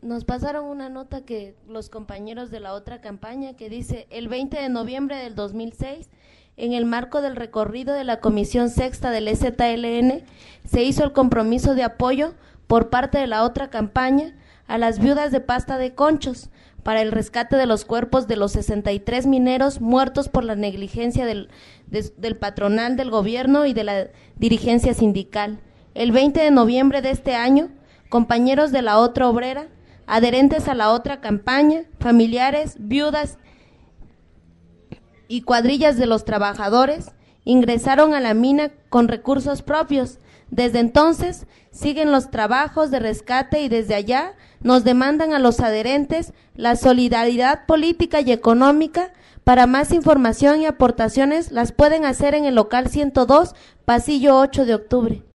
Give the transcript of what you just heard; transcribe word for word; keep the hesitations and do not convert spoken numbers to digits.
nos pasaron una nota que los compañeros de la otra campaña que dice: el veinte de noviembre del dos mil seis, en el marco del recorrido de la Comisión Sexta del E Z L N, se hizo el compromiso de apoyo por parte de la otra campaña a las viudas de Pasta de Conchos para el rescate de los cuerpos de los sesenta y tres mineros muertos por la negligencia del, de, del patronal del gobierno y de la dirigencia sindical. El veinte de noviembre de este año, compañeros de la otra obrera, adherentes a la otra campaña, familiares, viudas y cuadrillas de los trabajadores, ingresaron a la mina con recursos propios. Desde entonces siguen los trabajos de rescate y desde allá nos demandan a los adherentes la solidaridad política y económica. Para más información y aportaciones las pueden hacer en el local ciento dos, pasillo ocho de octubre.